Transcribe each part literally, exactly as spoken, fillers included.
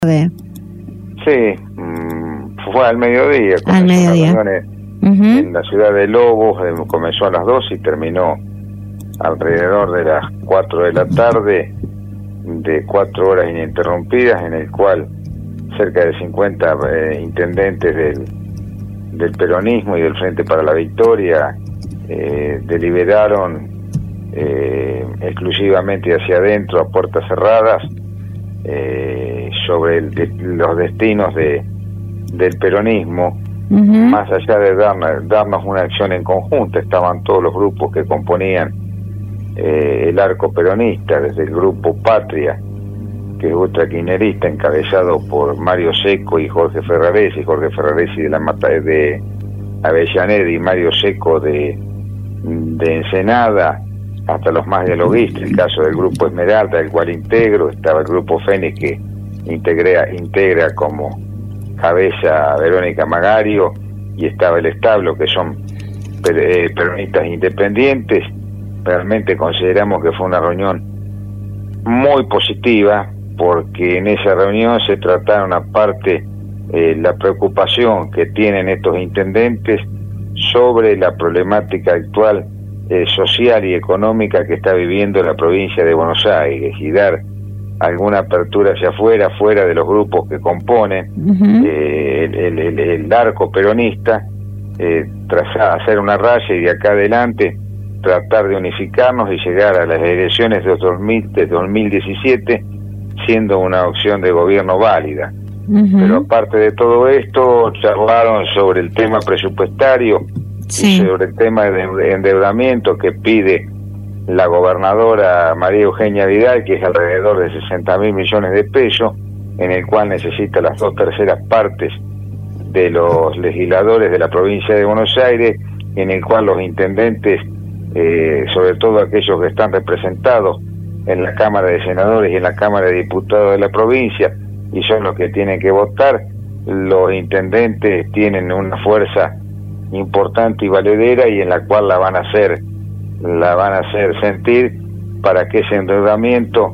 De... Sí, mmm, fue al mediodía. Al mediodía. Uh-huh. En la ciudad de Lobos, eh, comenzó a las dos y terminó alrededor de las cuatro de la tarde, de cuatro horas ininterrumpidas, en el cual cerca de cincuenta eh, intendentes del, del peronismo y del Frente para la Victoria eh, deliberaron eh, exclusivamente hacia adentro, a puertas cerradas, eh, sobre el de, los destinos de del peronismo. Uh-huh. Más allá de darnos, darnos una acción en conjunto, estaban todos los grupos que componían eh, el arco peronista, desde el grupo Patria, que es ultraquinerista, encabezado por Mario Seco y Jorge Ferraresi, Jorge Ferraresi de la Mata de Avellaneda y Mario Seco de, de Ensenada, hasta los más dialoguistas, el caso del grupo Esmeralda, el cual integro, estaba el grupo Fénix, que integra, integra como cabeza Verónica Magario, y estaba el establo, que son per, eh, peronistas independientes. Realmente consideramos que fue una reunión muy positiva, porque en esa reunión se trataron aparte eh, la preocupación que tienen estos intendentes sobre la problemática actual eh, social y económica que está viviendo la provincia de Buenos Aires, y dar alguna apertura hacia afuera, fuera de los grupos que componen uh-huh. eh, el, el, el, el arco peronista, eh, trazar, hacer una raya y de acá adelante tratar de unificarnos y llegar a las elecciones de dos mil, de dos mil diecisiete siendo una opción de gobierno válida. Uh-huh. Pero aparte de todo esto, charlaron sobre el tema presupuestario, sí. y sobre el tema de endeudamiento que pide la gobernadora María Eugenia Vidal, que es alrededor de sesenta mil millones de pesos, en el cual necesita las dos terceras partes de los legisladores de la provincia de Buenos Aires, en el cual los intendentes, eh, sobre todo aquellos que están representados en la Cámara de Senadores y en la Cámara de Diputados de la provincia, y son los que tienen que votar, los intendentes tienen una fuerza importante y valedera, y en la cual la van a hacer la van a hacer sentir para que ese endeudamiento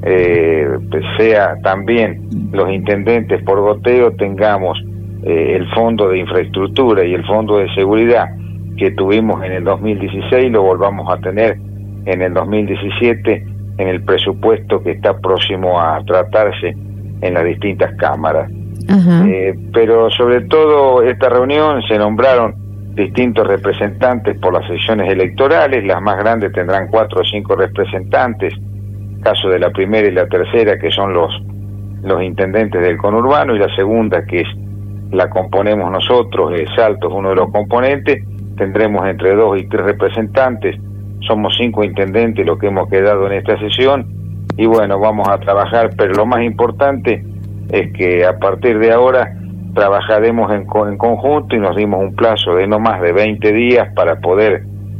eh, sea también los intendentes por goteo tengamos eh, el fondo de infraestructura y el fondo de seguridad que tuvimos en el dos mil dieciséis, lo volvamos a tener en el dos mil diecisiete en el presupuesto que está próximo a tratarse en las distintas cámaras. Uh-huh. Eh, pero sobre todo esta reunión se nombraron distintos representantes por las secciones electorales. Las más grandes tendrán cuatro o cinco representantes, caso de la primera y la tercera, que son los los intendentes del conurbano, y la segunda, que es la componemos nosotros, es Salto, es uno de los componentes, tendremos entre dos y tres representantes, somos cinco intendentes los que hemos quedado en esta sesión, y bueno, vamos a trabajar, pero lo más importante es que a partir de ahora trabajaremos en, en conjunto, y nos dimos un plazo de no más de veinte días para poder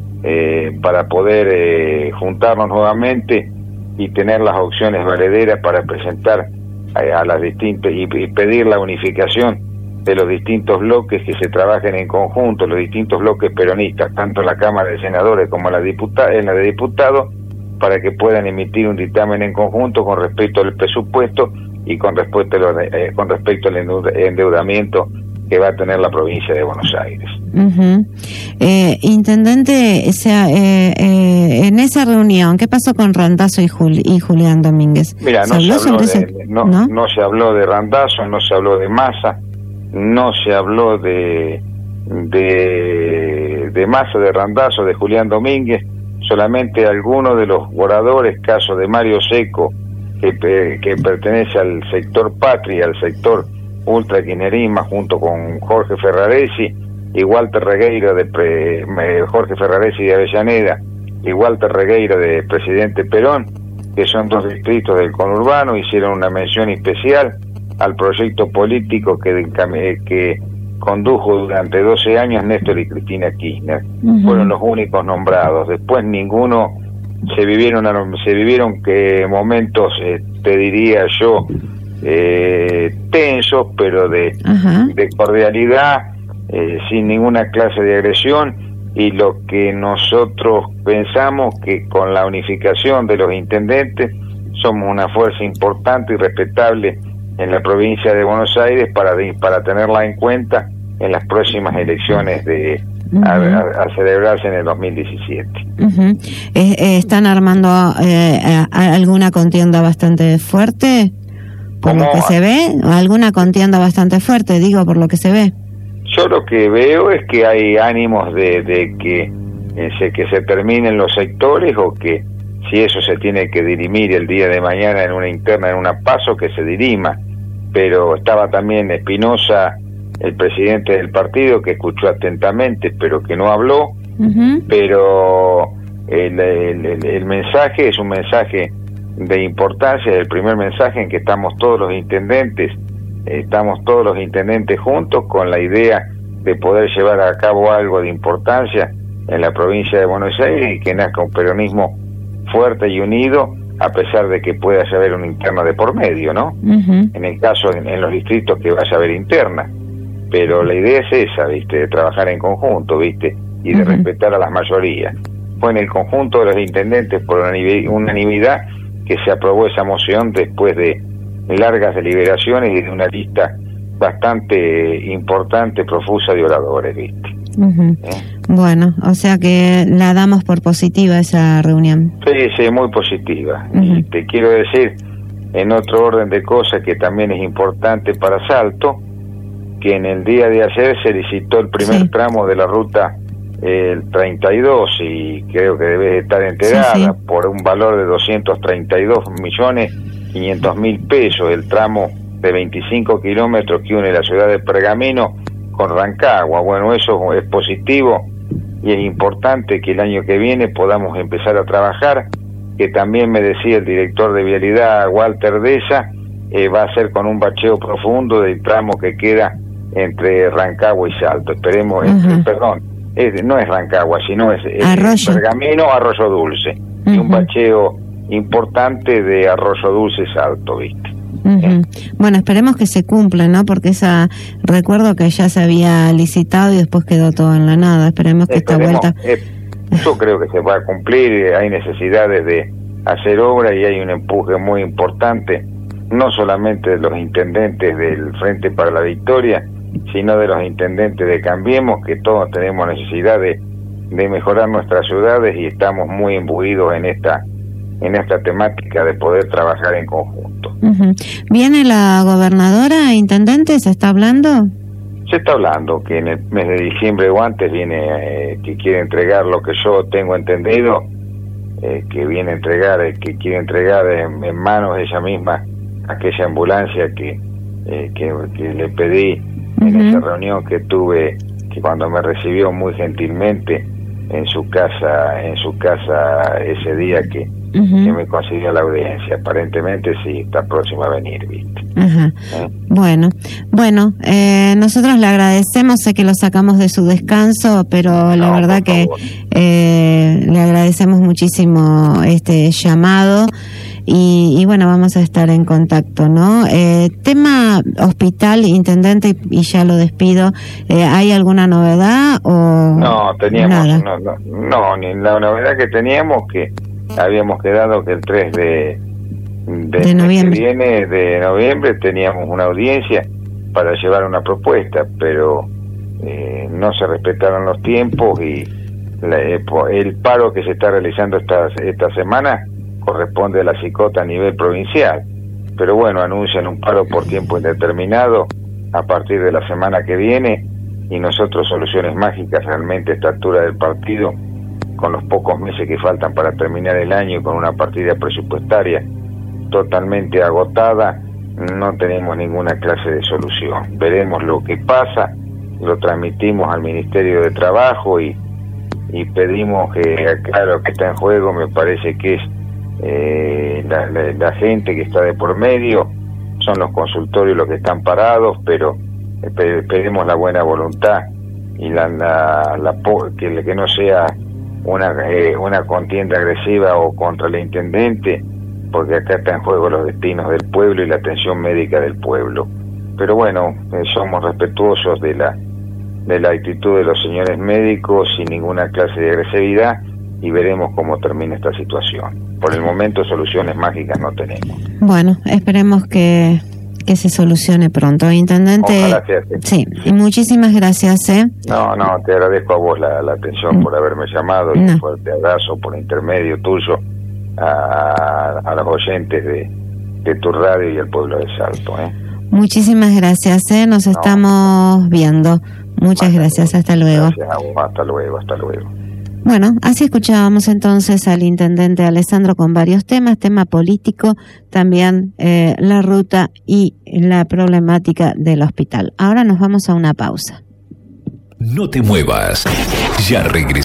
eh, para poder eh, juntarnos nuevamente y tener las opciones valederas para presentar a, a las distintas y, y pedir la unificación de los distintos bloques, que se trabajen en conjunto, los distintos bloques peronistas, tanto en la Cámara de Senadores como en la, diputa, en la de Diputados, para que puedan emitir un dictamen en conjunto con respecto al presupuesto y con respecto, a lo, eh, con respecto al endeudamiento que va a tener la provincia de Buenos Aires. Uh-huh. eh, Intendente, o sea, eh, eh, en esa reunión, ¿qué pasó con Randazzo y, Jul y Julián Domínguez? Mira, no se, habló de, ese... no, ¿no? no se habló de Randazzo, no se habló de Massa, no se habló de de, de Massa, de Randazzo, de Julián Domínguez, solamente algunos de los oradores, caso de Mario Seco, que, que pertenece al sector Patria, al sector ultraquinerismo, junto con Jorge Ferraresi y Walter Regueiro de pre, Jorge Ferraresi de Avellaneda y Walter Regueiro de Presidente Perón, que son dos distritos del conurbano, hicieron una mención especial al proyecto político que, que condujo durante doce años Néstor y Cristina Kirchner. Uh-huh. Fueron los únicos nombrados. Después ninguno se vivieron se vivieron que momentos eh, te diría yo eh, tensos, pero de, uh-huh. de cordialidad, eh, sin ninguna clase de agresión, y lo que nosotros pensamos que con la unificación de los intendentes somos una fuerza importante y respetable en la provincia de Buenos Aires para, para tenerla en cuenta en las próximas elecciones de uh-huh. a, a, a celebrarse en el dos mil diecisiete. Uh-huh. eh, eh, ¿Están armando eh, a, a alguna contienda bastante fuerte? ¿Por lo que se ve? ¿Alguna contienda bastante fuerte, digo, por lo que se ve? Yo lo que veo es que hay ánimos de, de que, eh, se, que se terminen los sectores, o que si eso se tiene que dirimir el día de mañana en una interna, en una PASO, que se dirima. Pero estaba también Espinosa, el presidente del partido, que escuchó atentamente, pero que no habló. Uh-huh. Pero el, el, el, el mensaje es un mensaje de importancia, el primer mensaje en que estamos todos los intendentes, estamos todos los intendentes juntos con la idea de poder llevar a cabo algo de importancia en la provincia de Buenos Aires y que nazca un peronismo fuerte y unido, a pesar de que pueda haber una interna de por medio, ¿no? Uh-huh. En el caso, en, en los distritos que vaya a haber interna. Pero la idea es esa, ¿viste? De trabajar en conjunto, ¿viste? Y de uh-huh. respetar a las mayorías. Fue en el conjunto de los intendentes, por unanimidad, que se aprobó esa moción después de largas deliberaciones y de una lista bastante importante, profusa de oradores, ¿viste? Uh-huh. ¿Eh? Bueno, o sea que la damos por positiva esa reunión. Sí, sí, muy positiva. Uh-huh. Y te quiero decir, en otro orden de cosas que también es importante para Salto, que en el día de ayer se licitó el primer sí. tramo de la ruta el treinta y dos, y creo que debes estar enterada, sí, sí. por un valor de doscientos treinta y dos millones quinientos mil pesos, el tramo de veinticinco kilómetros que une la ciudad de Pergamino con Rancagua. Bueno, eso es positivo y es importante que el año que viene podamos empezar a trabajar, que también me decía el director de Vialidad, Walter Deza, eh, va a ser con un bacheo profundo del tramo que queda entre Rancagua y Salto. Esperemos, uh-huh. entre, perdón, Es, no es Rancagua, sino es, es Pergamino, Arroyo Dulce, uh-huh. y un bacheo importante de Arroyo Dulce Salto, ¿viste? Uh-huh. ¿Eh? Bueno, esperemos que se cumpla, ¿no? Porque esa recuerdo que ya se había licitado y después quedó todo en la nada. Esperemos que esperemos, esta vuelta... Eh, yo creo que se va a cumplir, hay necesidades de hacer obra y hay un empuje muy importante, no solamente de los intendentes del Frente para la Victoria, sino de los intendentes de Cambiemos, que todos tenemos necesidad de, de mejorar nuestras ciudades y estamos muy imbuidos en esta en esta temática de poder trabajar en conjunto. Uh-huh. ¿Viene la gobernadora, intendente? ¿Se está hablando? Se está hablando que en el mes de diciembre o antes viene, eh, que quiere entregar lo que yo tengo entendido, eh, que viene a entregar, eh, que quiere entregar en, en manos ella misma aquella ambulancia que, eh, que, que le pedí en uh-huh. esa reunión que tuve, que cuando me recibió muy gentilmente en su casa, en su casa ese día que, uh-huh. que me consiguió la audiencia. Aparentemente sí está próxima a venir, ¿viste? Uh-huh. ¿Eh? Bueno, bueno, eh, nosotros le agradecemos, sé que lo sacamos de su descanso, pero la no, verdad que eh, le agradecemos muchísimo este llamado. Y, y bueno, vamos a estar en contacto, ¿no? Eh, tema hospital, intendente, y ya lo despido, eh, ¿hay alguna novedad o no? Teníamos, nada? No, no, no, ni la novedad que teníamos, que habíamos quedado que el tres de, de, de noviembre. que viene de noviembre teníamos una audiencia para llevar una propuesta, pero eh, no se respetaron los tiempos y la, el paro que se está realizando esta, esta semana corresponde a la CICOTA a nivel provincial, pero bueno, anuncian un paro por tiempo indeterminado a partir de la semana que viene y nosotros Soluciones Mágicas realmente a esta altura del partido, con los pocos meses que faltan para terminar el año, con una partida presupuestaria totalmente agotada, no tenemos ninguna clase de solución. Veremos lo que pasa, lo transmitimos al Ministerio de Trabajo y, y pedimos que, claro, que está en juego, me parece que es Eh, la, la, la gente que está de por medio, son los consultorios los que están parados, pero pedimos la buena voluntad y la, la, la que, que no sea una eh, una contienda agresiva o contra el intendente, porque acá está en juego los destinos del pueblo y la atención médica del pueblo. Pero bueno, eh, somos respetuosos de la de la actitud de los señores médicos sin ninguna clase de agresividad y veremos cómo termina esta situación. Por el momento soluciones mágicas no tenemos. Bueno, esperemos que que se solucione pronto. Intendente, ojalá sea así. Sí, y muchísimas gracias. ¿eh? No, no, te agradezco a vos la, la atención por haberme llamado y no. un fuerte abrazo por intermedio tuyo a, a los oyentes de, de tu radio y al pueblo de Salto. ¿eh? Muchísimas gracias, ¿eh? Nos no. estamos viendo. Muchas hasta gracias, luego. hasta luego. Gracias a vos, hasta luego, hasta luego. Bueno, así escuchábamos entonces al intendente Alessandro con varios temas, tema político, también eh, la ruta y la problemática del hospital. Ahora nos vamos a una pausa. No te muevas, ya regresamos.